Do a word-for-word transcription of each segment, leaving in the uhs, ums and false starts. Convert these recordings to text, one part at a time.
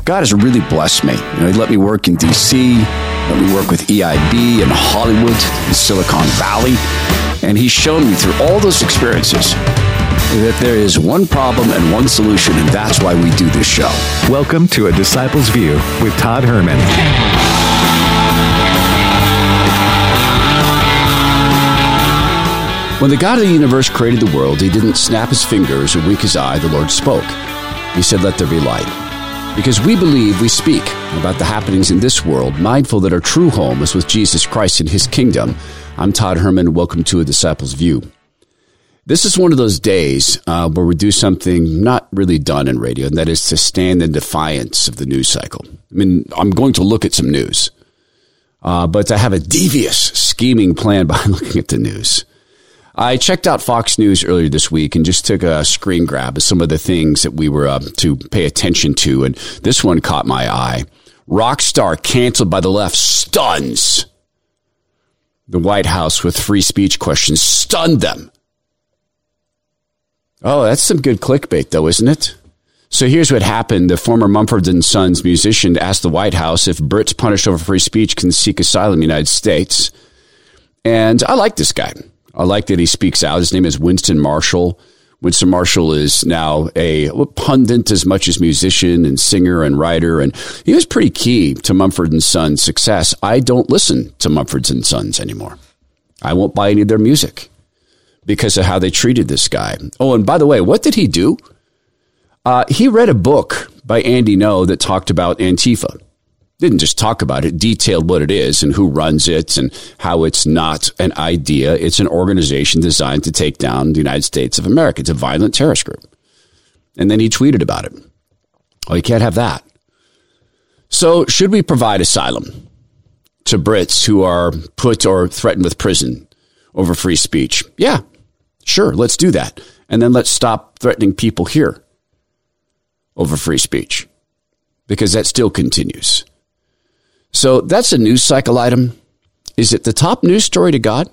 God has really blessed me. You know, he let me work in D C, let me work with E I B in Hollywood, in Silicon Valley, and he's shown me through all those experiences that there is one problem and one solution, and that's why we do this show. Welcome to A Disciple's View with Todd Herman. When the God of the universe created the world, he didn't snap his fingers or wink his eye. The Lord spoke. He said, "Let there be light." Because we believe, we speak about the happenings in this world, mindful that our true home is with Jesus Christ in his kingdom. I'm Todd Herman. Welcome to A Disciple's View. This is one of those days uh, where we do something not really done in radio, and that is to stand in defiance of the news cycle. I mean, I'm going to look at some news, uh, but I have a devious, scheming plan behind looking at the news. I checked out Fox News earlier this week and just took a screen grab of some of the things that we were uh, to pay attention to, and this one caught my eye. Rock star canceled by the left stuns the White House with free speech questions. Stunned them. Oh, that's some good clickbait, though, isn't it? So here's what happened. The former Mumford and Sons musician asked the White House if Brits punished over free speech can seek asylum in the United States. And I like this guy. I like that he speaks out. His name is Winston Marshall. Winston Marshall is now a pundit as much as musician and singer and writer, and he was pretty key to Mumford and Sons' success. I don't listen to Mumford and Sons anymore. I won't buy any of their music because of how they treated this guy. Oh, and by the way, what did he do? Uh, he read a book by Andy Ngo that talked about Antifa. Didn't just talk about it, detailed what it is and who runs it and how it's not an idea. It's an organization designed to take down the United States of America. It's a violent terrorist group. And then he tweeted about it. Oh, you can't have that. So should we provide asylum to Brits who are put or threatened with prison over free speech? Yeah, sure, let's do that. And then let's stop threatening people here over free speech, because that still continues. So that's a news cycle item. Is it the top news story to God?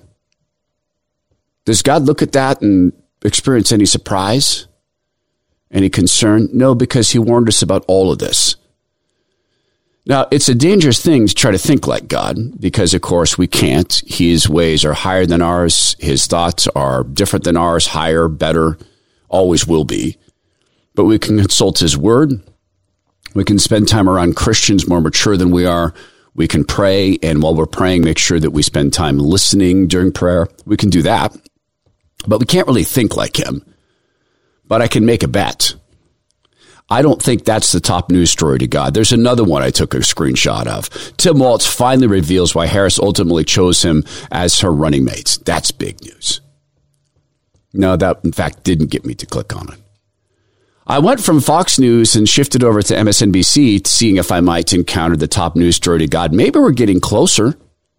Does God look at that and experience any surprise, any concern? No, because he warned us about all of this. Now, it's a dangerous thing to try to think like God, because, of course, we can't. His ways are higher than ours. His thoughts are different than ours, higher, better, always will be. But we can consult his word. We can spend time around Christians more mature than we are. We can pray, and while we're praying, make sure that we spend time listening during prayer. We can do that, but we can't really think like him. But I can make a bet. I don't think that's the top news story to God. There's another one I took a screenshot of. Tim Walz finally reveals why Harris ultimately chose him as her running mate. That's big news. No, that, in fact, didn't get me to click on it. I went from Fox News and shifted over to M S N B C, seeing if I might encounter the top news story to God. Maybe we're getting closer.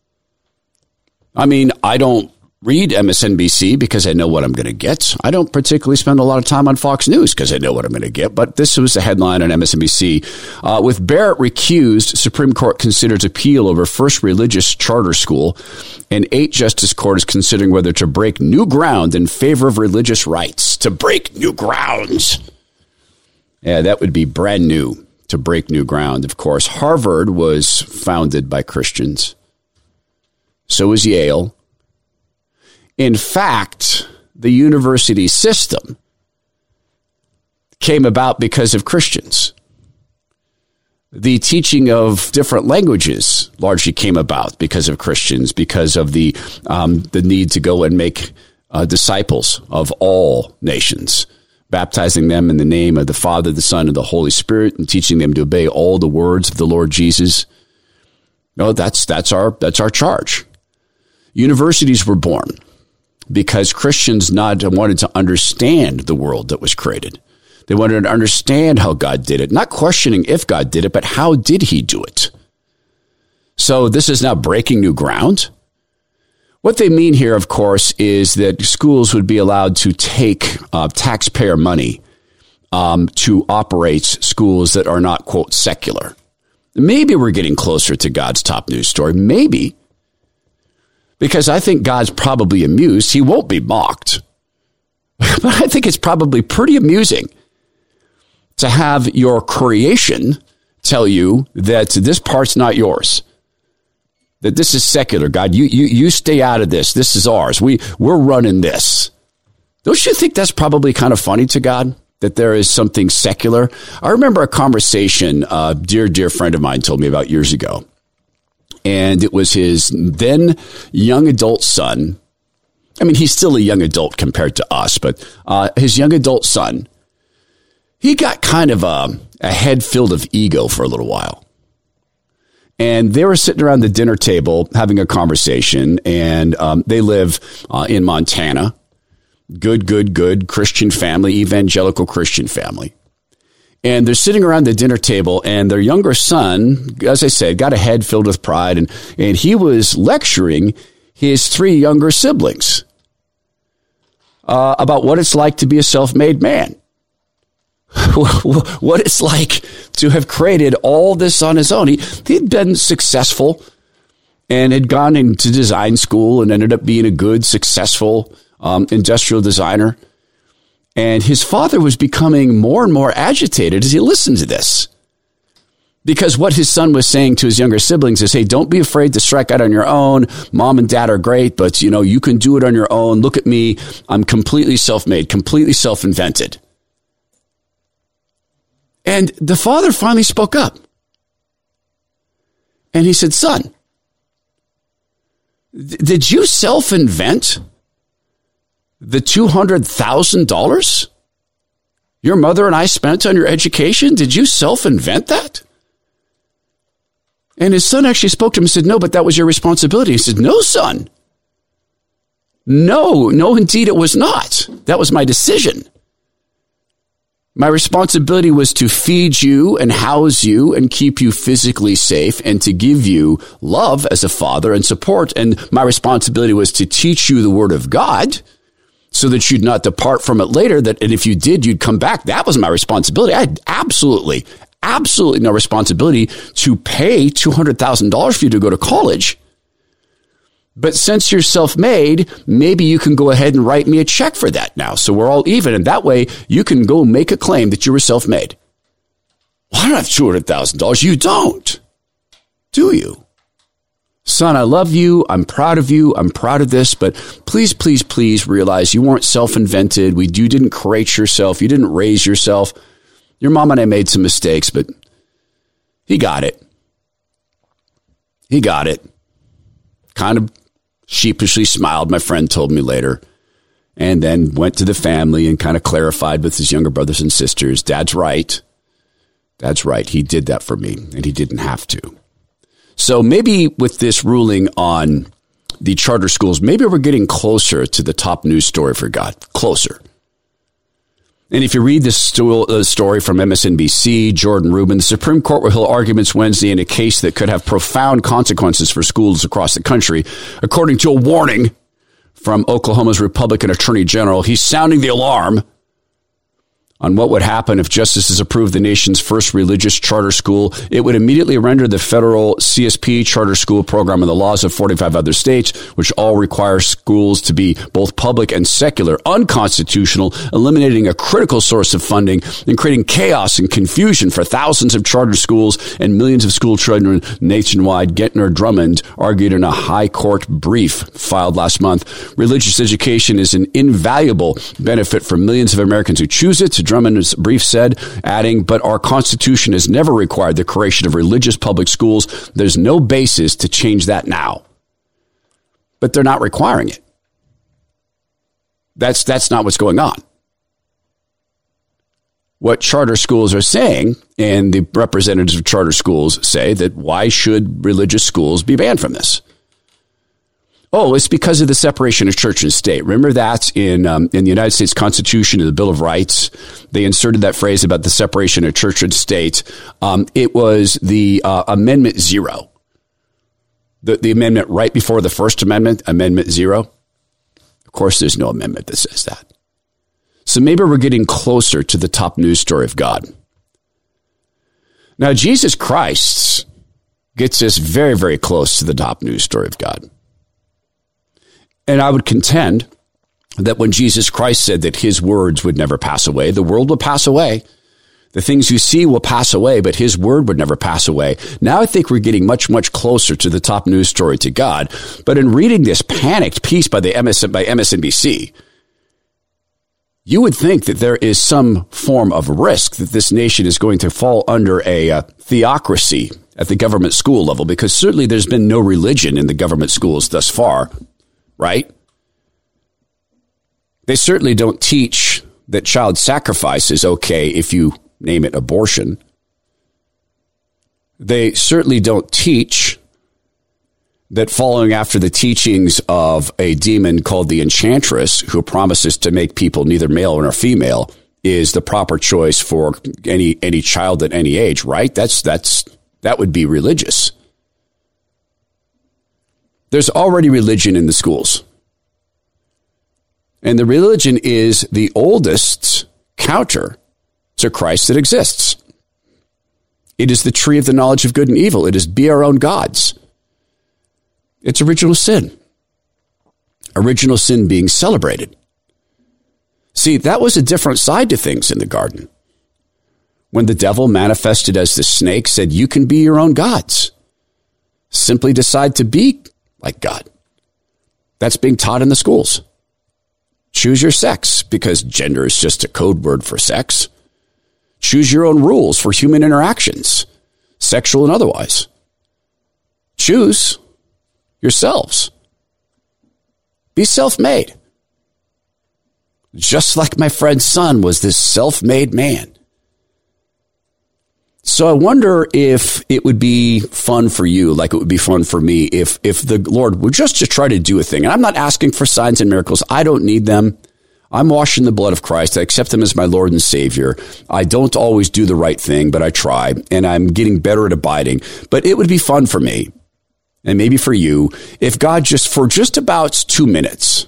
I mean, I don't read M S N B C because I know what I'm going to get. I don't particularly spend a lot of time on Fox News because I know what I'm going to get. But this was a headline on M S N B C. Uh, with Barrett recused, Supreme Court considers appeal over First Religious Charter School. An eight-justice court is considering whether to break new ground in favor of religious rights. To break new grounds. Yeah, that would be brand new, to break new ground. Of course, Harvard was founded by Christians. So was Yale. In fact, the university system came about because of Christians. The teaching of different languages largely came about because of Christians, because of the um, the need to go and make uh, disciples of all nations, baptizing them in the name of the Father, the Son, and the Holy Spirit, and teaching them to obey all the words of the Lord Jesus. No, that's that's our that's our charge. Universities were born because Christians not wanted to understand the world that was created. They wanted to understand how God did it, not questioning if God did it, but how did he do it? So this is now breaking new ground. What they mean here, of course, is that schools would be allowed to take uh, taxpayer money um, to operate schools that are not, quote, secular. Maybe we're getting closer to God's top news story. Maybe. Because I think God's probably amused. He won't be mocked. But I think it's probably pretty amusing to have your creation tell you that this part's not yours. That this is secular, God. You you you stay out of this. This is ours. We we're running this. Don't you think that's probably kind of funny to God? That there is something secular? I remember a conversation a dear, dear friend of mine told me about years ago. And it was his then young adult son. I mean, he's still a young adult compared to us, but uh, his young adult son, he got kind of a, a head filled of ego for a little while. And they were sitting around the dinner table having a conversation, and um, they live uh, in Montana. Good, good, good Christian family, evangelical Christian family. And they're sitting around the dinner table, and their younger son, as I said, got a head filled with pride, and, and he was lecturing his three younger siblings uh, about what it's like to be a self-made man. What it's like to have created all this on his own. He, he'd been successful and had gone into design school and ended up being a good, successful um, industrial designer. And his father was becoming more and more agitated as he listened to this. Because what his son was saying to his younger siblings is, hey, don't be afraid to strike out on your own. Mom and dad are great, but, you know, you can do it on your own. Look at me. I'm completely self-made, completely self-invented. And the father finally spoke up. And he said, son, th- did you self-invent the two hundred thousand dollars your mother and I spent on your education? Did you self-invent that? And his son actually spoke to him and said, no, but that was your responsibility. He said, no, son. No, no, indeed it was not. That was my decision. My responsibility was to feed you and house you and keep you physically safe and to give you love as a father and support. And my responsibility was to teach you the word of God so that you'd not depart from it later. That, and if you did, you'd come back. That was my responsibility. I had absolutely, absolutely no responsibility to pay two hundred thousand dollars for you to go to college. But since you're self-made, maybe you can go ahead and write me a check for that now. So we're all even. And that way you can go make a claim that you were self-made. Well, I don't have two hundred thousand dollars. You don't. Do you? Son, I love you. I'm proud of you. I'm proud of this. But please, please, please realize you weren't self-invented. We, you didn't create yourself. You didn't raise yourself. Your mom and I made some mistakes, but he got it. He got it. Kind of sheepishly smiled, my friend told me later, and then went to the family and kind of clarified with his younger brothers and sisters, Dad's right. Dad's right. He did that for me, and he didn't have to. So maybe with this ruling on the charter schools, maybe we're getting closer to the top news story for God. Closer. And if you read this story from M S N B C, Jordan Rubin, the Supreme Court will hear arguments Wednesday in a case that could have profound consequences for schools across the country. According to a warning from Oklahoma's Republican Attorney General, he's sounding the alarm on what would happen if justices approved the nation's first religious charter school. It would immediately render the federal C S P charter school program and the laws of forty-five other states, which all require schools to be both public and secular, unconstitutional, eliminating a critical source of funding and creating chaos and confusion for thousands of charter schools and millions of school children nationwide. Gettner Drummond argued in a high court brief filed last month. Religious education is an invaluable benefit for millions of Americans who choose it. Drummond's brief said, adding, but our Constitution has never required the creation of religious public schools. There's no basis to change that now. But they're not requiring it. That's, that's not what's going on. What charter schools are saying, and the representatives of charter schools say, that why should religious schools be banned from this? Oh, it's because of the separation of church and state. Remember that in um, in the United States Constitution and the Bill of Rights, they inserted that phrase about the separation of church and state. Um, it was the uh, Amendment Zero, the, the amendment right before the First Amendment, Amendment Zero. Of course, there's no amendment that says that. So maybe we're getting closer to the top news story of God. Now, Jesus Christ gets us very, very close to the top news story of God. And I would contend that when Jesus Christ said that his words would never pass away, the world will pass away. The things you see will pass away, but his word would never pass away. Now I think we're getting much, much closer to the top news story to God. But in reading this panicked piece by the M S, by M S N B C, you would think that there is some form of risk that this nation is going to fall under a uh, theocracy at the government school level, because certainly there's been no religion in the government schools thus far, right? They certainly don't teach that child sacrifice is okay if you name it abortion. They certainly don't teach that following after the teachings of a demon called the Enchantress, who promises to make people neither male nor female, is the proper choice for any any child at any age, right? That's that's that would be religious. There's already religion in the schools. And the religion is the oldest counter to Christ that exists. It is the tree of the knowledge of good and evil. It is be our own gods. It's original sin. Original sin being celebrated. See, that was a different side to things in the garden. When the devil manifested as the snake, said, you can be your own gods. Simply decide to be like God. That's being taught in the schools. Choose your sex, because gender is just a code word for sex. Choose your own rules for human interactions, sexual and otherwise. Choose yourselves. Be self-made. Just like my friend's son was this self-made man. So I wonder if it would be fun for you, like it would be fun for me, if if the Lord were just to try to do a thing. And I'm not asking for signs and miracles. I don't need them. I'm washed in the blood of Christ. I accept him as my Lord and Savior. I don't always do the right thing, but I try, and I'm getting better at abiding. But it would be fun for me, and maybe for you, if God just, for just about two minutes,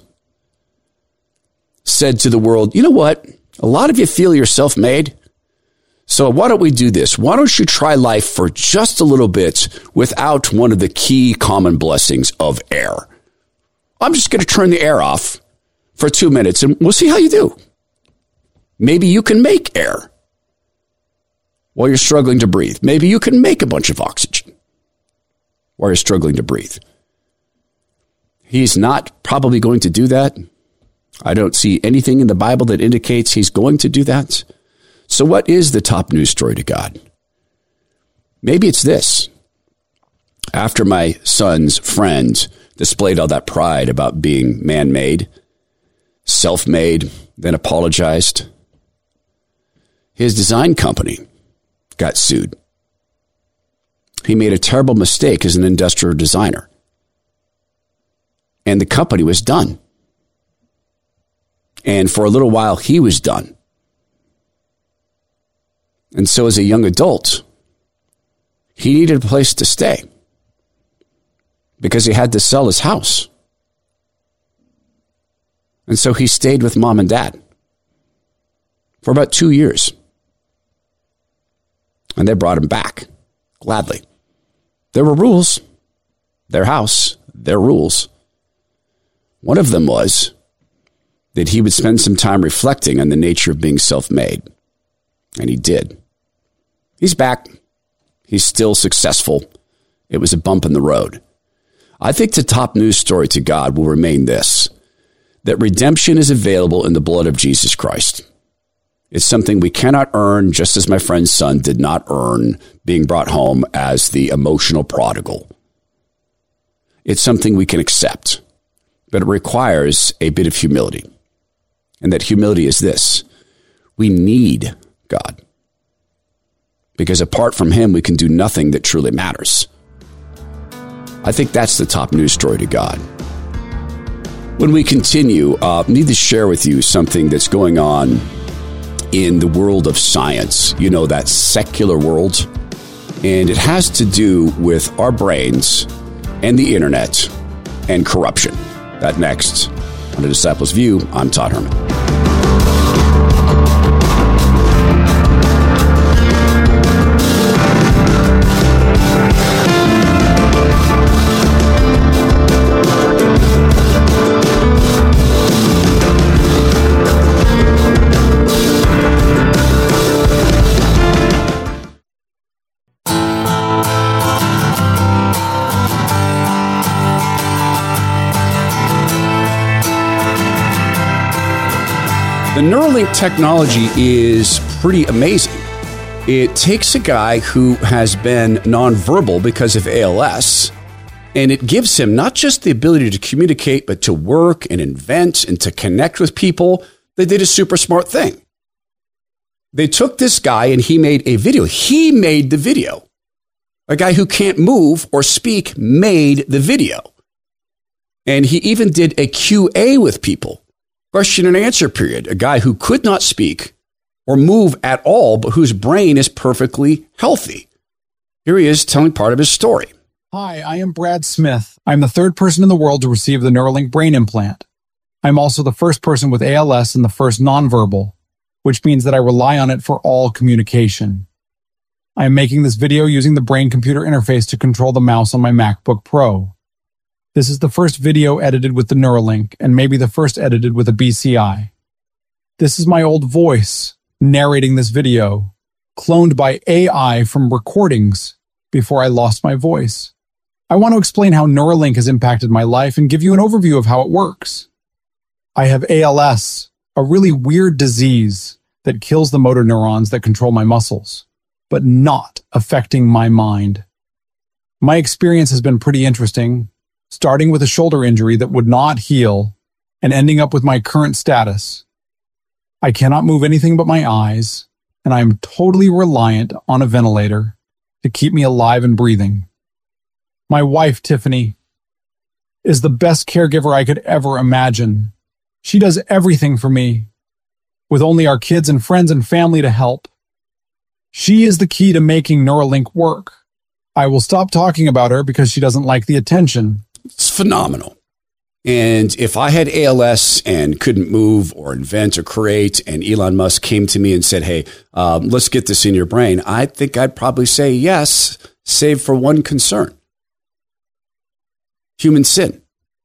said to the world, you know what? A lot of you feel you're self-made. So why don't we do this? Why don't you try life for just a little bit without one of the key common blessings of air? I'm just going to turn the air off for two minutes and we'll see how you do. Maybe you can make air while you're struggling to breathe. Maybe you can make a bunch of oxygen while you're struggling to breathe. He's not probably going to do that. I don't see anything in the Bible that indicates he's going to do that. So what is the top news story to God? Maybe it's this. After my son's friend displayed all that pride about being man-made, self-made, then apologized, his design company got sued. He made a terrible mistake as an industrial designer. And the company was done. And for a little while, he was done. And so as a young adult, he needed a place to stay because he had to sell his house. And so he stayed with mom and dad for about two years. And they brought him back gladly. There were rules. Their house, their rules. One of them was that he would spend some time reflecting on the nature of being self-made. And he did. He's back. He's still successful. It was a bump in the road. I think the top news story to God will remain this, that redemption is available in the blood of Jesus Christ. It's something we cannot earn, just as my friend's son did not earn being brought home as the emotional prodigal. It's something we can accept, but it requires a bit of humility. And that humility is this: we need God. Because apart from him, we can do nothing that truly matters. I think that's the top news story to God. When we continue, I uh, need to share with you something that's going on in the world of science. You know, that secular world. And it has to do with our brains and the internet and corruption. That next on The Disciples View. I'm Todd Herman. The Neuralink technology is pretty amazing. It takes a guy who has been nonverbal because of A L S, and it gives him not just the ability to communicate, but to work and invent and to connect with people. They did a super smart thing. They took this guy and he made a video. He made the video. A guy who can't move or speak made the video. And he even did a Q A with people. Question and answer period. A guy who could not speak or move at all, but whose brain is perfectly healthy. Here he is telling part of his story. Hi, I am Brad Smith. I'm the third person in the world to receive the Neuralink brain implant. I'm also the first person with A L S and the first nonverbal, which means that I rely on it for all communication. I am making this video using the brain-computer interface to control the mouse on my MacBook Pro. This is the first video edited with the Neuralink, and maybe the first edited with a B C I. This is my old voice narrating this video, cloned by A I from recordings before I lost my voice. I want to explain how Neuralink has impacted my life and give you an overview of how it works. I have A L S, a really weird disease that kills the motor neurons that control my muscles, but not affecting my mind. My experience has been pretty interesting, starting with a shoulder injury that would not heal and ending up with my current status. I cannot move anything but my eyes, and I am totally reliant on a ventilator to keep me alive and breathing. My wife, Tiffany, is the best caregiver I could ever imagine. She does everything for me, with only our kids and friends and family to help. She is the key to making Neuralink work. I will stop talking about her because she doesn't like the attention. It's phenomenal. And if I had A L S and couldn't move or invent or create, and Elon Musk came to me and said, hey, um, let's get this in your brain, I think I'd probably say yes, save for one concern. Human sin.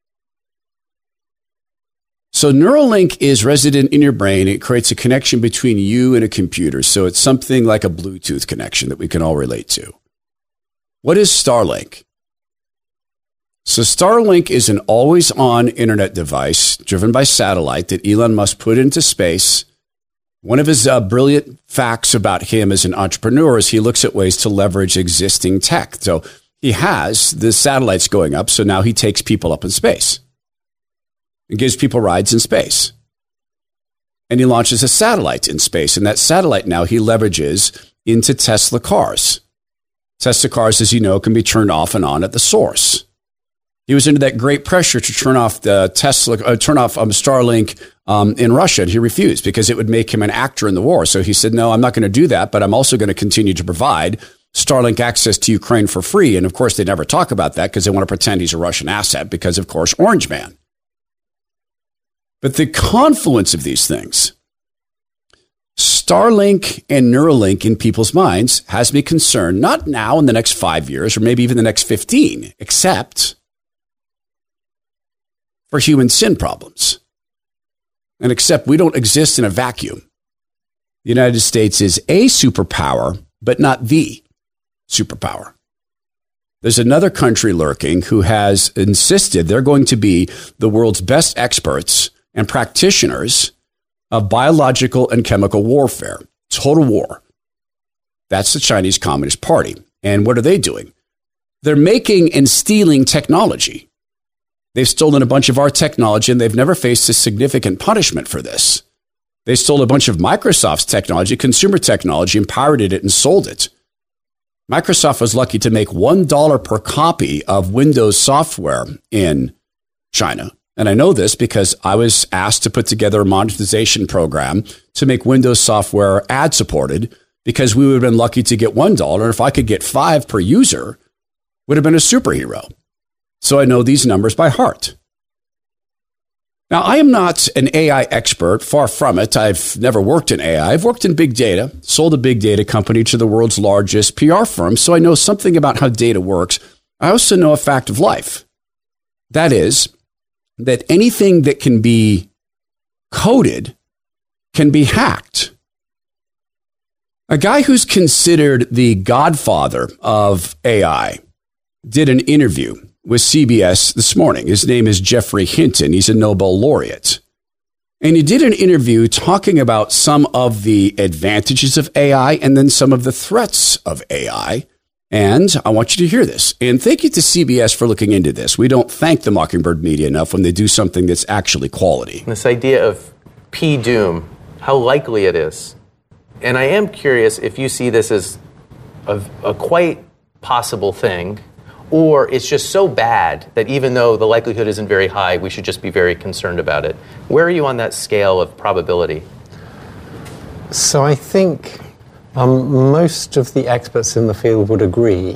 So Neuralink is resident in your brain. It creates a connection between you and a computer. So it's something like a Bluetooth connection that we can all relate to. What is Starlink? So Starlink is an always-on internet device driven by satellite that Elon Musk put into space. One of his uh, brilliant facts about him as an entrepreneur is he looks at ways to leverage existing tech. So he has the satellites going up, so now he takes people up in space and gives people rides in space. And he launches a satellite in space, and that satellite now he leverages into Tesla cars. Tesla cars, as you know, can be turned off and on at the source. He was under that great pressure to turn off the Tesla, uh, turn off um, Starlink um, in Russia, and he refused because it would make him an actor in the war. So he said, no, I'm not going to do that, but I'm also going to continue to provide Starlink access to Ukraine for free. And of course, they never talk about that because they want to pretend he's a Russian asset because, of course, Orange Man. But the confluence of these things, Starlink and Neuralink in people's minds has me concerned, not now in the next five years or maybe even the next fifteen, except for human sin problems. And except we don't exist in a vacuum. The United States is a superpower, but not the superpower. There's another country lurking who has insisted they're going to be the world's best experts and practitioners of biological and chemical warfare, total war. That's the Chinese Communist Party. And what are they doing? They're making and stealing technology. They've stolen a bunch of our technology, and they've never faced a significant punishment for this. They stole a bunch of Microsoft's technology, consumer technology, and pirated it and sold it. Microsoft was lucky to make one dollar per copy of Windows software in China. And I know this because I was asked to put together a monetization program to make Windows software ad-supported because we would have been lucky to get one dollar. If I could get five per user, would have been a superhero. So I know these numbers by heart. Now, I am not an A I expert, far from it. I've never worked in A I. I've worked in big data, sold a big data company to the world's largest P R firm, so I know something about how data works. I also know a fact of life. That is, that anything that can be coded can be hacked. A guy who's considered the godfather of A I did an interview with C B S this morning. His name is Geoffrey Hinton. He's a Nobel laureate. And you did an interview talking about some of the advantages of A I and then some of the threats of A I. And I want you to hear this. And thank you to C B S for looking into this. We don't thank the Mockingbird media enough when they do something that's actually quality. This idea of P-doom, how likely it is. And I am curious if you see this as a, a quite possible thing, or it's just so bad that even though the likelihood isn't very high, we should just be very concerned about it. Where are you on that scale of probability? So I think um, most of the experts in the field would agree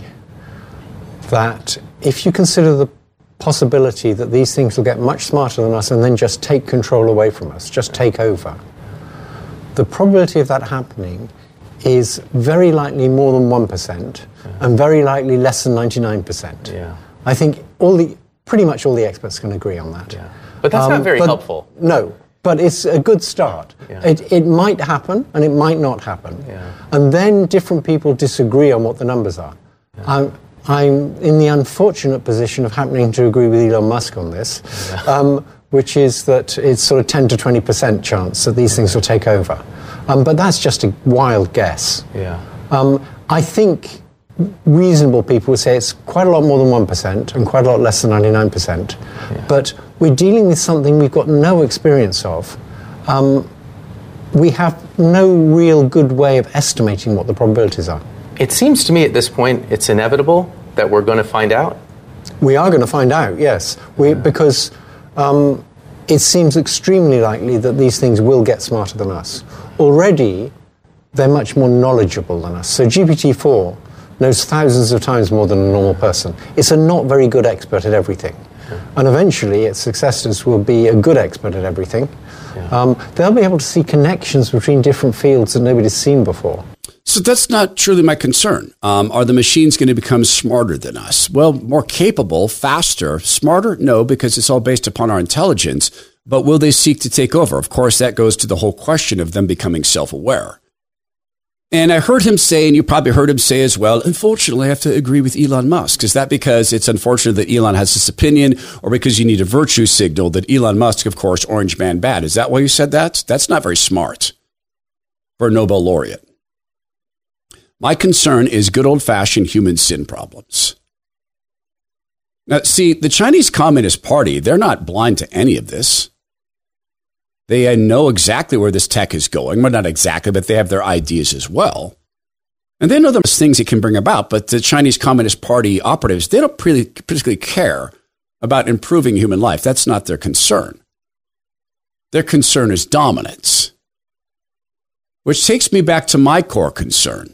that if you consider the possibility that these things will get much smarter than us and then just take control away from us, just take over, the probability of that happening is very likely more than one percent yeah. and very likely less than ninety-nine percent. Yeah. I think all the pretty much all the experts can agree on that. Yeah. But that's um, not very but, helpful. No, but it's a good start. Yeah. It, it might happen and it might not happen. Yeah. And then different people disagree on what the numbers are. Yeah. I'm, I'm in the unfortunate position of happening to agree with Elon Musk on this, yeah. um, which is that it's sort of ten to twenty percent chance that these things will take over. Um, but that's just a wild guess. Yeah. Um, I think reasonable people would say it's quite a lot more than one percent and quite a lot less than ninety-nine percent. Yeah. But we're dealing with something we've got no experience of. Um, we have no real good way of estimating what the probabilities are. It seems to me at this point it's inevitable that we're going to find out. We are going to find out, yes. We, yeah. Because um, it seems extremely likely that these things will get smarter than us. Already, they're much more knowledgeable than us. So G P T four knows thousands of times more than a normal person. It's a not very good expert at everything. Yeah. And eventually, its successors will be a good expert at everything. Yeah. Um, they'll be able to see connections between different fields that nobody's seen before. So that's not truly my concern. Um, are the machines going to become smarter than us? Well, more capable, faster, smarter? No, because it's all based upon our intelligence. But will they seek to take over? Of course, that goes to the whole question of them becoming self-aware. And I heard him say, and you probably heard him say as well, unfortunately, I have to agree with Elon Musk. Is that because it's unfortunate that Elon has this opinion, or because you need a virtue signal that Elon Musk, of course, orange man bad? Is that why you said that? That's not very smart for a Nobel laureate. My concern is good old-fashioned human sin problems. Now, see, the Chinese Communist Party, they're not blind to any of this. They know exactly where this tech is going. Well, not exactly, but they have their ideas as well. And they know there's things it can bring about, but the Chinese Communist Party operatives, they don't really particularly care about improving human life. That's not their concern. Their concern is dominance, which takes me back to my core concern.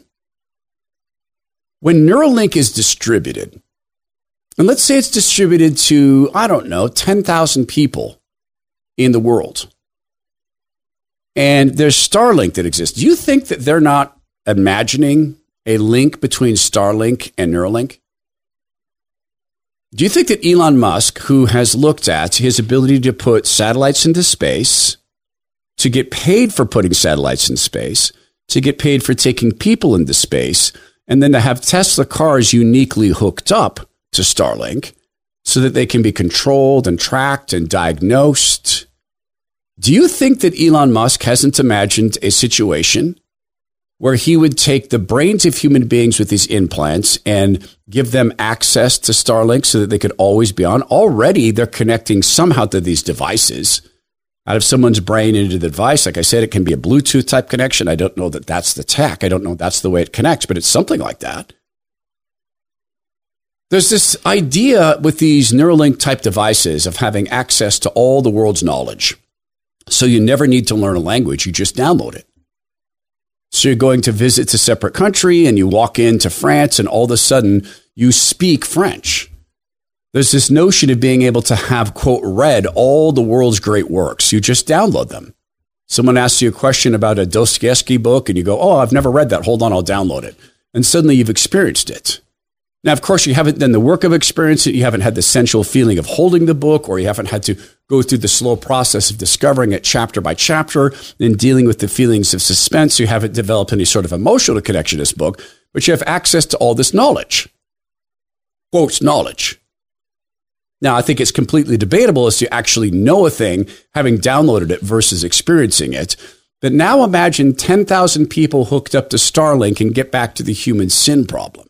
When Neuralink is distributed, and let's say it's distributed to, I don't know, ten thousand people in the world, and there's Starlink that exists. Do you think that they're not imagining a link between Starlink and Neuralink? Do you think that Elon Musk, who has looked at his ability to put satellites into space, to get paid for putting satellites in space, to get paid for taking people into space, and then to have Tesla cars uniquely hooked up to Starlink so that they can be controlled and tracked and diagnosed? Do you think that Elon Musk hasn't imagined a situation where he would take the brains of human beings with these implants and give them access to Starlink so that they could always be on? Already, they're connecting somehow to these devices out of someone's brain into the device. Like I said, it can be a Bluetooth type connection. I don't know that that's the tech. I don't know that's the way it connects, but it's something like that. There's this idea with these Neuralink type devices of having access to all the world's knowledge. So you never need to learn a language. You just download it. So you're going to visit a separate country and you walk into France and all of a sudden you speak French. There's this notion of being able to have, quote, read all the world's great works. You just download them. Someone asks you a question about a Dostoevsky book and you go, oh, I've never read that. Hold on, I'll download it. And suddenly you've experienced it. Now, of course, you haven't done the work of experience it. You haven't had the sensual feeling of holding the book, or you haven't had to go through the slow process of discovering it chapter by chapter and dealing with the feelings of suspense. You haven't developed any sort of emotional connection to this book, but you have access to all this knowledge. Quote, knowledge. Now, I think it's completely debatable as to actually know a thing, having downloaded it versus experiencing it. But now imagine ten thousand people hooked up to Starlink and get back to the human sin problem.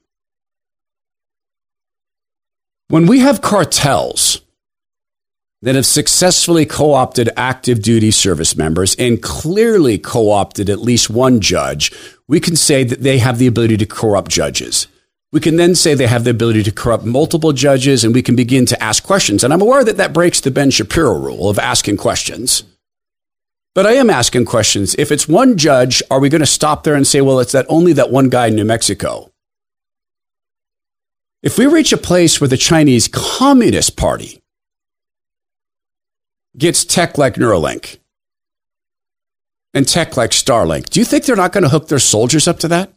When we have cartels that have successfully co-opted active duty service members and clearly co-opted at least one judge, we can say that they have the ability to corrupt judges. We can then say they have the ability to corrupt multiple judges, and we can begin to ask questions. And I'm aware that that breaks the Ben Shapiro rule of asking questions. But I am asking questions. If it's one judge, are we going to stop there and say, well, it's that only that one guy in New Mexico? If we reach a place where the Chinese Communist Party gets tech like Neuralink and tech like Starlink, do you think they're not going to hook their soldiers up to that?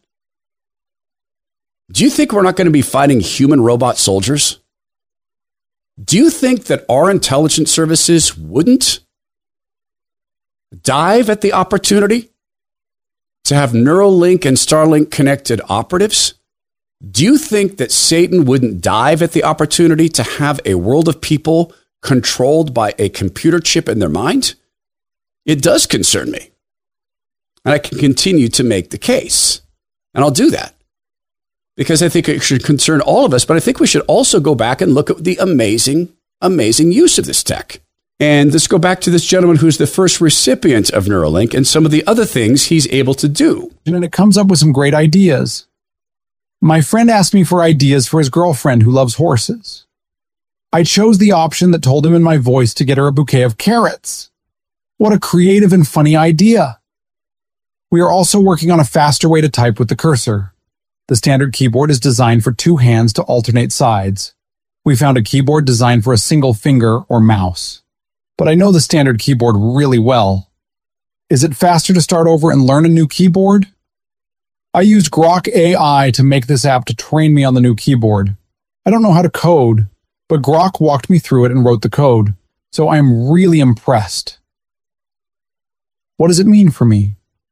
Do you think we're not going to be fighting human robot soldiers? Do you think that our intelligence services wouldn't dive at the opportunity to have Neuralink and Starlink connected operatives? Do you think that Satan wouldn't dive at the opportunity to have a world of people controlled by a computer chip in their mind? It does concern me. And I can continue to make the case. And I'll do that because I think it should concern all of us. But I think we should also go back and look at the amazing, amazing use of this tech. And let's go back to this gentleman who's the first recipient of Neuralink and some of the other things he's able to do. And it comes up with some great ideas. My friend asked me for ideas for his girlfriend who loves horses. I chose the option that told him in my voice to get her a bouquet of carrots. What a creative and funny idea. We are also working on a faster way to type with the cursor. The standard keyboard is designed for two hands to alternate sides. We found a keyboard designed for a single finger or mouse. But I know the standard keyboard really well. Is it faster to start over and learn a new keyboard? I used Grok A I to make this app to train me on the new keyboard. I don't know how to code, but Grok walked me through it and wrote the code, so I am really impressed. What does it mean for me?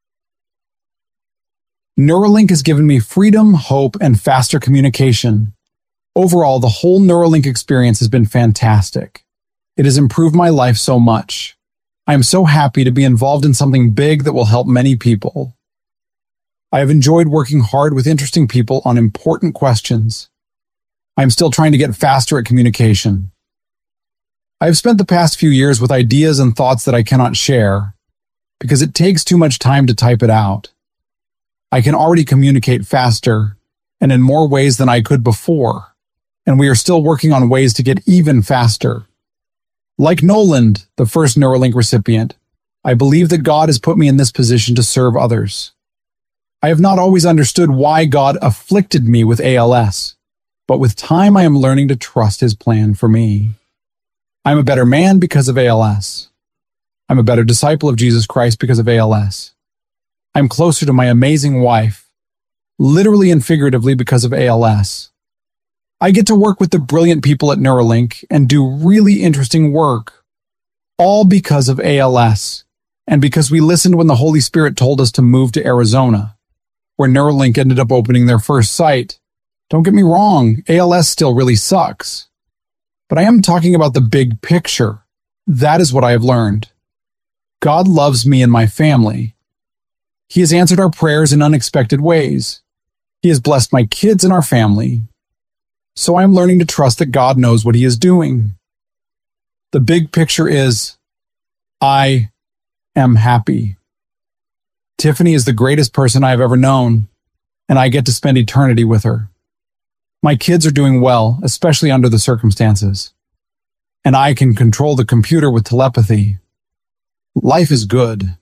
Neuralink has given me freedom, hope, and faster communication. Overall, the whole Neuralink experience has been fantastic. It has improved my life so much. I am so happy to be involved in something big that will help many people. I have enjoyed working hard with interesting people on important questions. I am still trying to get faster at communication. I have spent the past few years with ideas and thoughts that I cannot share because it takes too much time to type it out. I can already communicate faster and in more ways than I could before, and we are still working on ways to get even faster. Like Noland, the first Neuralink recipient, I believe that God has put me in this position to serve others. I have not always understood why God afflicted me with A L S, but with time I am learning to trust His plan for me. I'm a better man because of A L S. I'm a better disciple of Jesus Christ because of A L S. I'm closer to my amazing wife, literally and figuratively because of A L S. I get to work with the brilliant people at Neuralink and do really interesting work, all because of A L S, and because we listened when the Holy Spirit told us to move to Arizona, where Neuralink ended up opening their first site. Don't get me wrong, A L S still really sucks. But I am talking about the big picture. That is what I have learned. God loves me and my family. He has answered our prayers in unexpected ways. He has blessed my kids and our family. So I am learning to trust that God knows what He is doing. The big picture is, I am happy. Tiffany is the greatest person I have ever known, and I get to spend eternity with her. My kids are doing well, especially under the circumstances. And I can control the computer with telepathy. Life is good.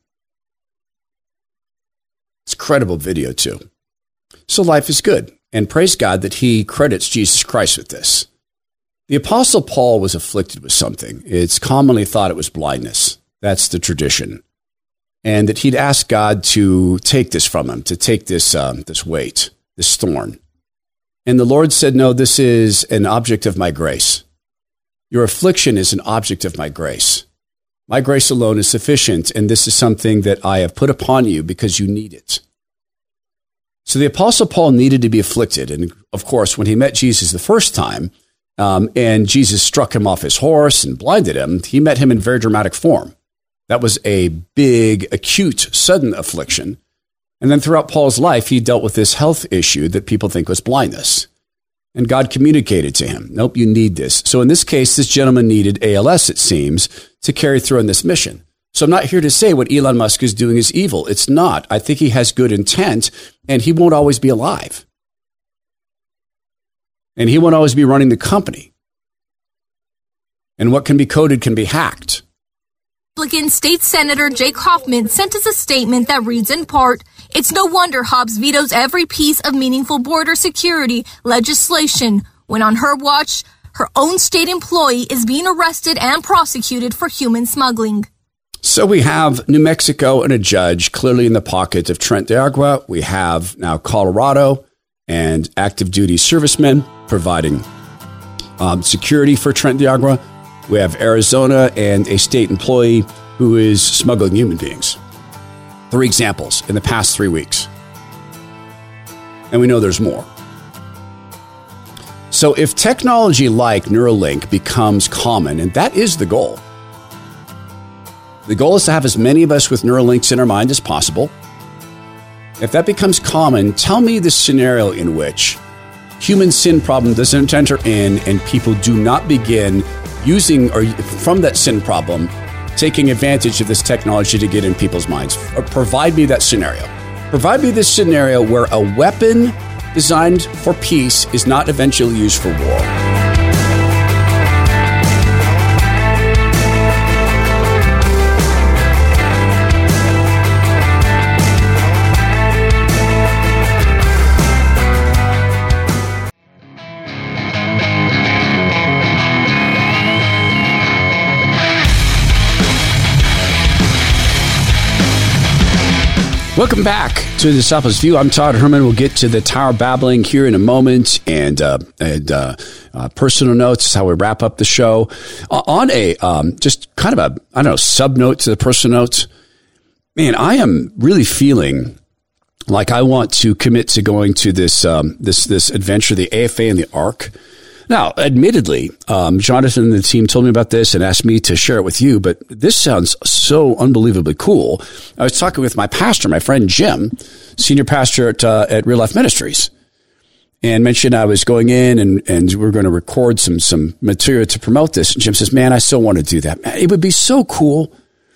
It's a credible video, too. So life is good. And praise God that He credits Jesus Christ with this. The Apostle Paul was afflicted with something. It's commonly thought it was blindness. That's the tradition. And that he'd asked God to take this from him, to take this, um, this weight, this thorn. And the Lord said, no, this is an object of my grace. Your affliction is an object of my grace. My grace alone is sufficient, and this is something that I have put upon you because you need it. So the Apostle Paul needed to be afflicted. And of course, when he met Jesus the first time, um, and Jesus struck him off his horse and blinded him, he met him in very dramatic form. That was a big, acute, sudden affliction. And then throughout Paul's life, he dealt with this health issue that people think was blindness. And God communicated to him, nope, you need this. So in this case, this gentleman needed A L S, it seems, to carry through on this mission. So I'm not here to say what Elon Musk is doing is evil. It's not. I think he has good intent, and he won't always be alive. And he won't always be running the company. And what can be coded can be hacked. Republican State Senator Jake Hoffman sent us a statement that reads in part, "It's no wonder Hobbs vetoes every piece of meaningful border security legislation when on her watch, her own state employee is being arrested and prosecuted for human smuggling." So we have New Mexico and a judge clearly in the pocket of Trent D'Agua. We have now Colorado and active duty servicemen providing um, security for Trent D'Agua. We have Arizona and a state employee who is smuggling human beings. Three examples in the past three weeks. And we know there's more. So if technology like Neuralink becomes common, and that is the goal, the goal is to have as many of us with Neuralinks in our mind as possible. If that becomes common, tell me the scenario in which human sin problem doesn't enter in and people do not begin using or from that sin problem, taking advantage of this technology to get in people's minds. Or provide me that scenario. Provide me this scenario where a weapon designed for peace is not eventually used for war. Welcome back to the Disciples View. I'm Todd Herman. We'll get to the Tower Babbling here in a moment, and, uh, and uh, uh, personal notes is how we wrap up the show. Uh, on a um, just kind of a, I don't know, sub note to the personal notes, man, I am really feeling like I want to commit to going to this um, this this adventure, the A F A and the Ark. Now, admittedly, um, Jonathan and the team told me about this and asked me to share it with you, but this sounds so unbelievably cool. I was talking with my pastor, my friend Jim, senior pastor at, uh, at Real Life Ministries, and mentioned I was going in and, and we we're going to record some, some material to promote this. And Jim says, man, I still want to do that. Man, it would be so cool.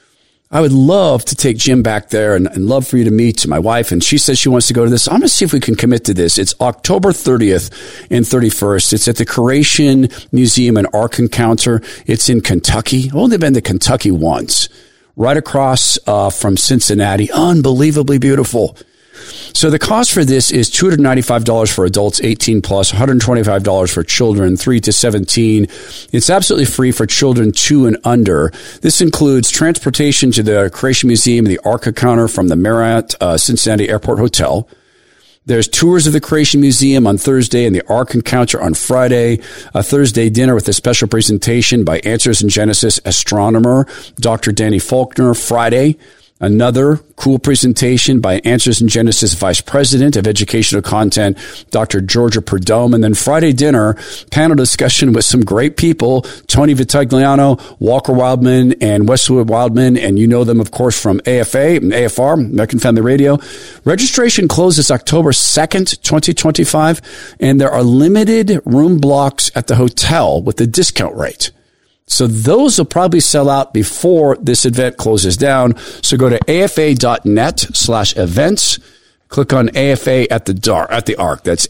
I would love to take Jim back there and, and love for you to meet my wife. And she says she wants to go to this. I'm going to see if we can commit to this. It's October thirtieth and thirty-first. It's at the Creation Museum and Ark Encounter. It's in Kentucky. I've only been to Kentucky once, right across uh, from Cincinnati. Unbelievably beautiful. So the cost for this is two hundred ninety-five dollars for adults eighteen plus, one hundred twenty-five dollars for children three to seventeen. It's absolutely free for children two and under. This includes transportation to the Creation Museum and the Ark Encounter from the Marriott uh, Cincinnati Airport Hotel. There's tours of the Creation Museum on Thursday and the Ark Encounter on Friday. A Thursday dinner with a special presentation by Answers in Genesis astronomer Doctor Danny Faulkner. Friday, another cool presentation by Answers in Genesis Vice President of Educational Content, Doctor Georgia Perdome. And then Friday dinner, panel discussion with some great people, Tony Vitagliano, Walker Wildman, and Westwood Wildman. And you know them, of course, from A F A and A F R, American Family Radio. Registration closes October second, twenty twenty-five. And there are limited room blocks at the hotel with a discount rate. So those will probably sell out before this event closes down. So go to afa.net slash events. Click on A F A at the dark, at the Ark. That's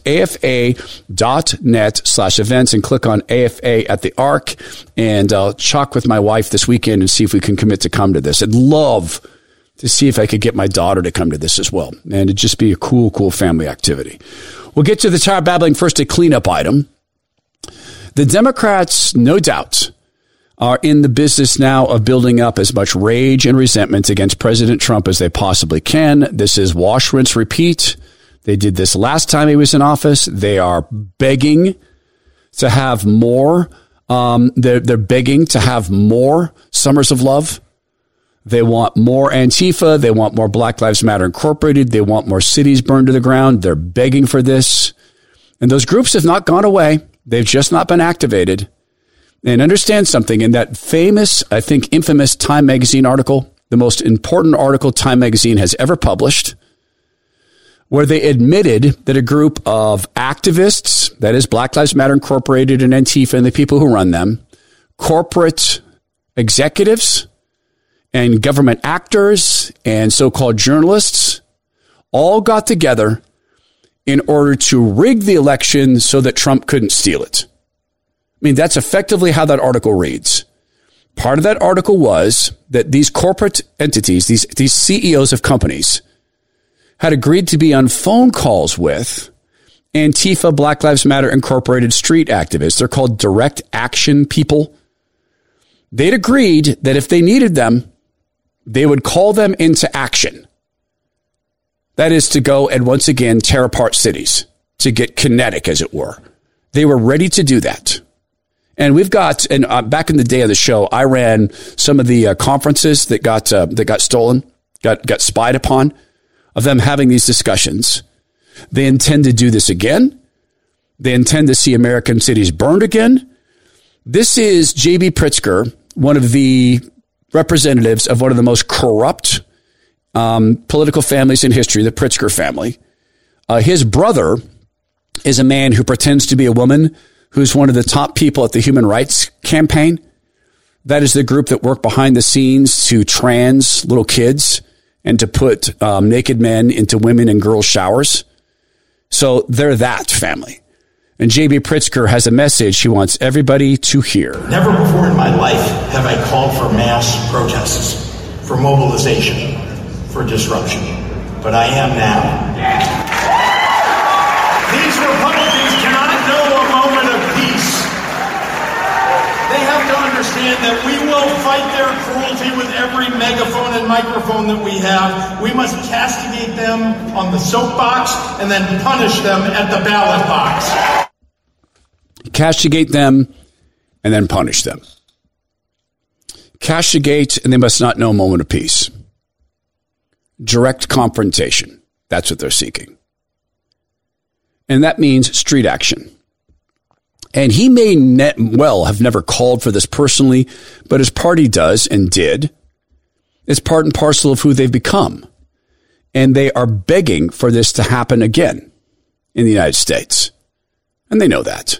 afa.net slash events and click on A F A at the Ark. And I'll talk with my wife this weekend and see if we can commit to come to this. I'd love to see if I could get my daughter to come to this as well. And it'd just be a cool, cool family activity. We'll get to the Tower Babbling first, a cleanup item. The Democrats, no doubt, are in the business now of building up as much rage and resentment against President Trump as they possibly can. This is wash, rinse, repeat. They did this last time he was in office. They are begging to have more. Um, they're, they're begging to have more Summers of Love. They want more Antifa. They want more Black Lives Matter Incorporated. They want more cities burned to the ground. They're begging for this. And those groups have not gone away. They've just not been activated. And understand something, in that famous, I think, infamous Time Magazine article, the most important article Time Magazine has ever published, where they admitted that a group of activists, that is Black Lives Matter Incorporated and Antifa and the people who run them, corporate executives and government actors and so-called journalists, all got together in order to rig the election so that Trump couldn't steal it. I mean, that's effectively how that article reads. Part of that article was that these corporate entities, these, these C E Os of companies, had agreed to be on phone calls with Antifa, Black Lives Matter Incorporated street activists. They're called direct action people. They'd agreed that if they needed them, they would call them into action. That is to go and once again tear apart cities, to get kinetic, as it were. They were ready to do that. And we've got, and uh, back in the day of the show, I ran some of the uh, conferences that got uh, that got stolen, got got spied upon, of them having these discussions. They intend to do this again. They intend to see American cities burned again. This is J B Pritzker, one of the representatives of one of the most corrupt um, political families in history, the Pritzker family. Uh, his brother is a man who pretends to be a woman, who's one of the top people at the Human Rights Campaign. That is the group that worked behind the scenes to trans little kids and to put um, naked men into women and girls' showers. So they're that family. And J B Pritzker has a message he wants everybody to hear. Never before in my life have I called for mass protests, for mobilization, for disruption. But I am now. These Republicans cannot know a moment of peace. They have to understand that we will fight their cruelty with every megaphone and microphone that we have. We must castigate them on the soapbox and then punish them at the ballot box. Castigate them and then punish them. Castigate, and they must not know a moment of peace. Direct confrontation. That's what they're seeking. And that means street action. And he may net well have never called for this personally, but his party does and did. It's part and parcel of who they've become. And they are begging for this to happen again in the United States. And they know that.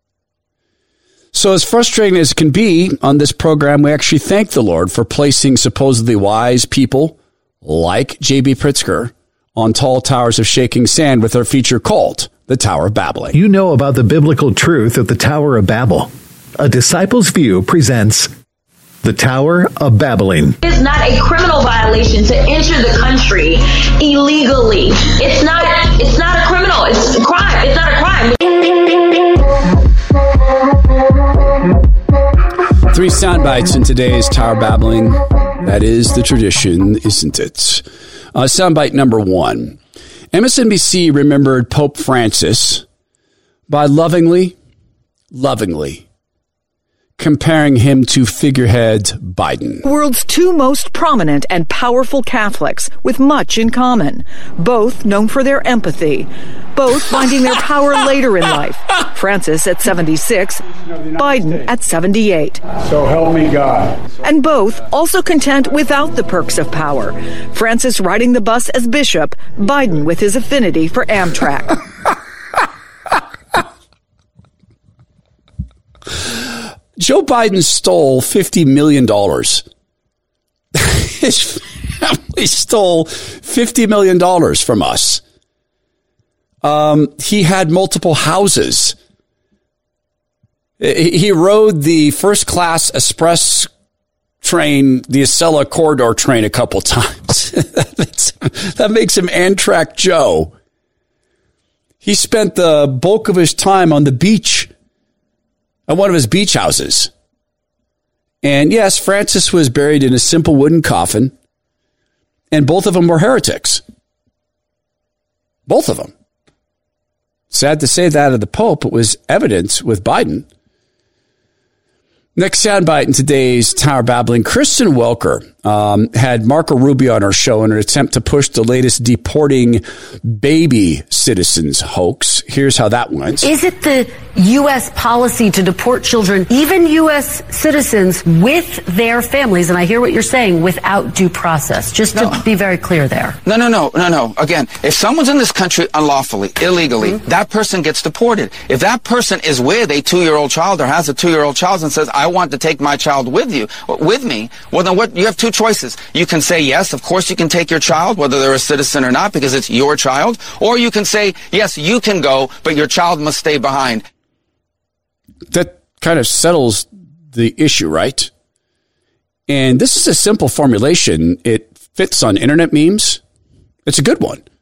So as frustrating as it can be on this program, we actually thank the Lord for placing supposedly wise people like J B Pritzker on tall towers of shaking sand with our feature called The Tower of Babbling. You know about the biblical truth of the Tower of Babel. A Disciple's View presents The Tower of Babbling. It's not a criminal violation to enter the country illegally. It's not, it's not a criminal. It's a crime. It's not a crime. Three sound bites in today's Tower Babbling. That is the tradition, isn't it? Uh, soundbite number one. M S N B C remembered Pope Francis by lovingly, lovingly comparing him to figurehead Biden. World's two most prominent and powerful Catholics with much in common. Both known for their empathy. Both finding their power later in life. Francis at seventy-six, Biden at seventy-eight. So help me God. And both also content without the perks of power. Francis riding the bus as bishop, Biden with his affinity for Amtrak. Joe Biden stole fifty million dollars. His family stole fifty million dollars from us. Um, he had multiple houses. He rode the first class express train, the Acela corridor train, a couple times. that, makes, that makes him Amtrak Joe. He spent the bulk of his time on the beach at one of his beach houses. And yes, Francis was buried in a simple wooden coffin, and both of them were heretics. Both of them. Sad to say that of the Pope, it was evident with Biden. Next soundbite in today's Tower Babbling. Kristen Welker um, had Marco Rubio on our show in an attempt to push the latest deporting baby citizens hoax. Here's how that went. Is it the U S policy to deport children, even U S citizens, with their families? And I hear what you're saying, without due process. Just to no. be very clear there. No, no, no, no, no. Again, if someone's in this country unlawfully, illegally, mm-hmm. that person gets deported. If that person is with a two-year-old child or has a two-year-old child and says, I want to take my child with you, with me, well, then what? You have two choices. You can say, yes, of course you can take your child, whether they're a citizen or not, because it's your child. Or you can say, yes, you can go, but your child must stay behind. That kind of settles the issue, right? And this is a simple formulation. It fits on internet memes. It's a good one.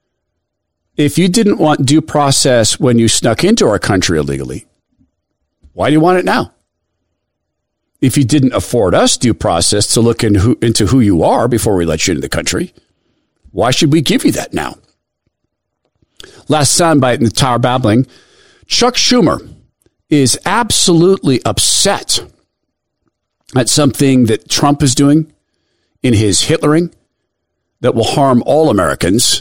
If you didn't want due process when you snuck into our country illegally, why do you want it now? If you didn't afford us due process to look in who, into who you are before we let you into the country, why should we give you that now? Last soundbite in the Tower Babbling. Chuck Schumer is absolutely upset at something that Trump is doing in his Hitlering that will harm all Americans.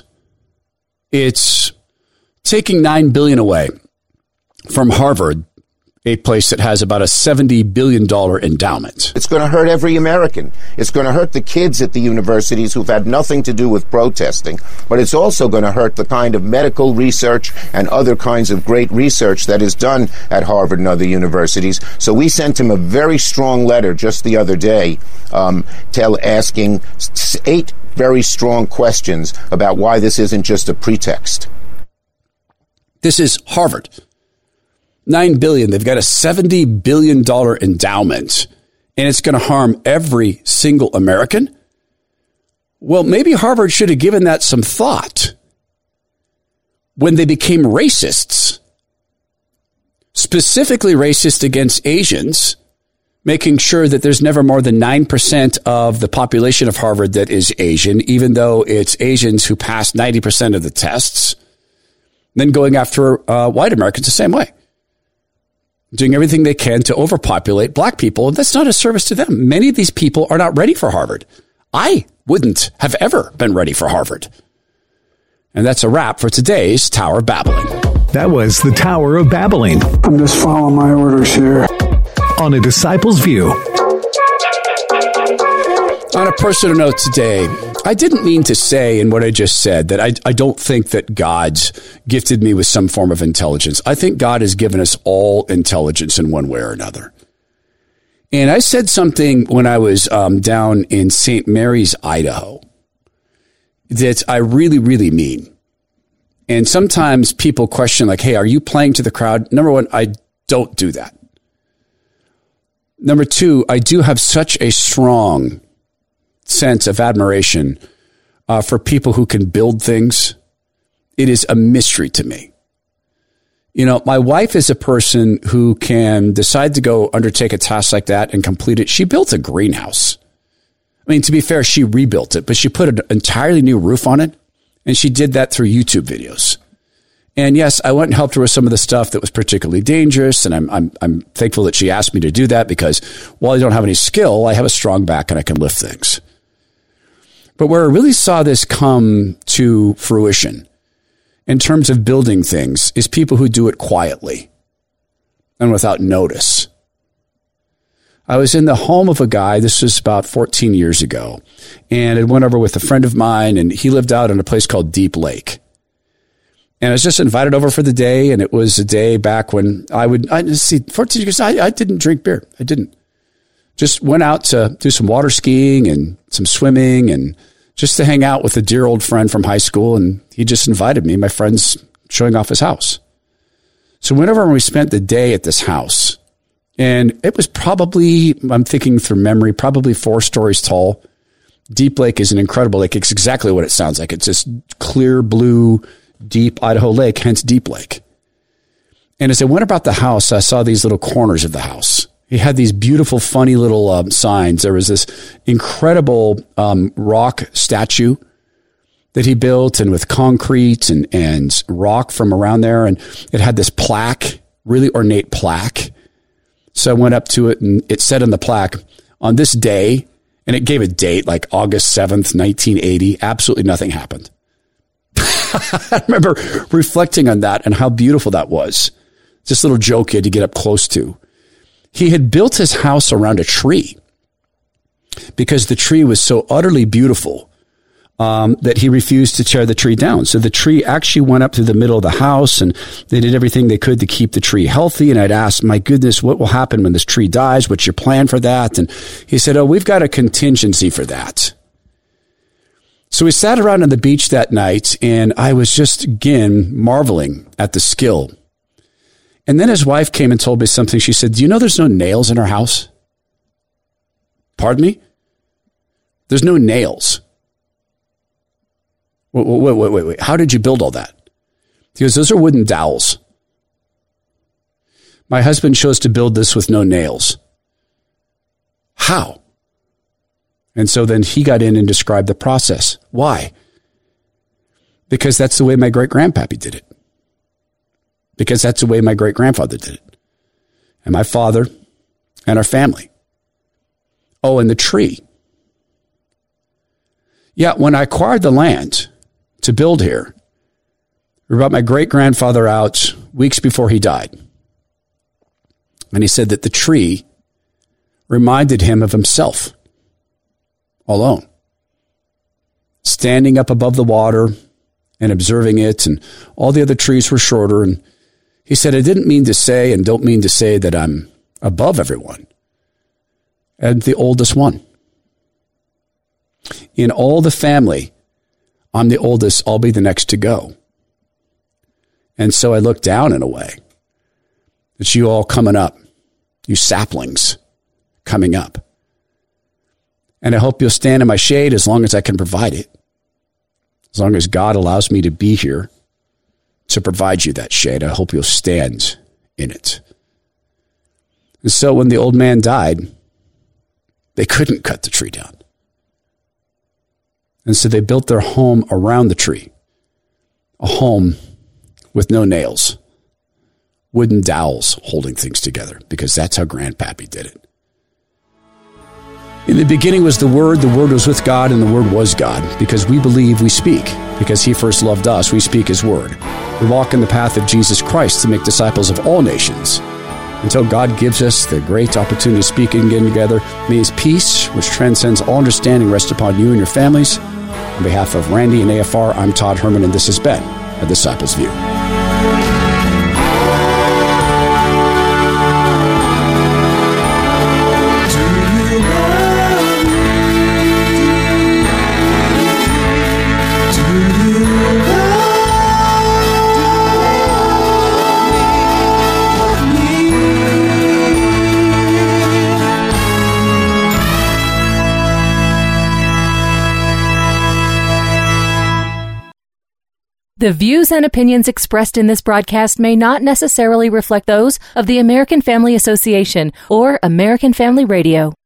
It's taking nine billion dollars away from Harvard, a place that has about a seventy billion dollars endowment. It's going to hurt every American. It's going to hurt the kids at the universities who've had nothing to do with protesting, but it's also going to hurt the kind of medical research and other kinds of great research that is done at Harvard and other universities. So we sent him a very strong letter just the other day, um, tell, asking eight very strong questions about why this isn't just a pretext. This is Harvard. Nine billion. They've got a seventy billion dollars endowment, and it's going to harm every single American. Well, maybe Harvard should have given that some thought when they became racists, specifically racist against Asians, making sure that there's never more than nine percent of the population of Harvard that is Asian, even though it's Asians who pass ninety percent of the tests, then going after uh, white Americans the same way. Doing everything they can to overpopulate black people. And that's not a service to them. Many of these people are not ready for Harvard. I wouldn't have ever been ready for Harvard. And that's a wrap for today's Tower of Babbling. That was the Tower of Babbling. I'm just following my orders here. On A Disciple's View. On a personal note today, I didn't mean to say in what I just said that I, I don't think that God's gifted me with some form of intelligence. I think God has given us all intelligence in one way or another. And I said something when I was um, down in Saint Mary's, Idaho, that I really, really mean. And sometimes people question like, hey, are you playing to the crowd? Number one, I don't do that. Number two, I do have such a strong sense of admiration uh, for people who can build things. It is a mystery to me. You know, my wife is a person who can decide to go undertake a task like that and complete it. She built a greenhouse. I mean, to be fair, she rebuilt it, but she put an entirely new roof on it, and she did that through YouTube videos. And yes, I went and helped her with some of the stuff that was particularly dangerous, and I'm I'm I'm thankful that she asked me to do that because while I don't have any skill, I have a strong back and I can lift things. But where I really saw this come to fruition in terms of building things is people who do it quietly and without notice. I was in the home of a guy, this was about fourteen years ago, and I went over with a friend of mine, and he lived out in a place called Deep Lake. And I was just invited over for the day, and it was a day back when I would, I see, fourteen years, I, I didn't drink beer. I didn't. Just went out to do some water skiing and some swimming and just to hang out with a dear old friend from high school. And he just invited me, my friend's showing off his house. So whenever we spent the day at this house, and it was probably, I'm thinking through memory, probably four stories tall. Deep Lake is an incredible lake. It's exactly what it sounds like. It's this clear blue, deep Idaho lake, hence Deep Lake. And as I went about the house, I saw these little corners of the house. He had these beautiful, funny little um, signs. There was this incredible um, rock statue that he built, and with concrete and, and rock from around there. And it had this plaque, really ornate plaque. So I went up to it, and it said on the plaque, on this day And it gave a date like August seventh, nineteen eighty. Absolutely nothing happened. I remember reflecting on that and how beautiful that was. This little joke he had to get up close to. He had built his house around a tree because the tree was so utterly beautiful um, that he refused to tear the tree down. So the tree actually went up through the middle of the house, and they did everything they could to keep the tree healthy. And I'd asked, my goodness, what will happen when this tree dies? What's your plan for that? And he said, oh, we've got a contingency for that. So we sat around on the beach that night, and I was just, again, marveling at the skill. And then his wife came and told me something. She said, do you know there's no nails in our house? Pardon me? There's no nails. Wait, wait, wait, wait, wait. How did you build all that? He goes, those are wooden dowels. My husband chose to build this with no nails. How? And so then he got in and described the process. Why? Because that's the way my great-grandpappy did it. Because that's the way my great-grandfather did it. And my father and our family. Oh, and the tree. Yeah, when I acquired the land to build here, we brought my great-grandfather out weeks before he died. And he said that the tree reminded him of himself. Alone, standing up above the water and observing it, and all the other trees were shorter. And he said, I didn't mean to say and don't mean to say that I'm above everyone. And the oldest one. In all the family, I'm the oldest, I'll be the next to go. And so I look down in a way. It's you all coming up, you saplings coming up. And I hope you'll stand in my shade as long as I can provide it. As long as God allows me to be here to provide you that shade, I hope you'll stand in it. And so when the old man died, they couldn't cut the tree down. And so they built their home around the tree. A home with no nails. Wooden dowels holding things together, because that's how Grandpappy did it. In the beginning was the Word, the Word was with God, and the Word was God. Because we believe, we speak. Because He first loved us, we speak His Word. We walk in the path of Jesus Christ to make disciples of all nations. Until God gives us the great opportunity to speak again together, may His peace, which transcends all understanding, rest upon you and your families. On behalf of Randy and A F R, I'm Todd Herman, and this has been A Disciple's View. The views and opinions expressed in this broadcast may not necessarily reflect those of the American Family Association or American Family Radio.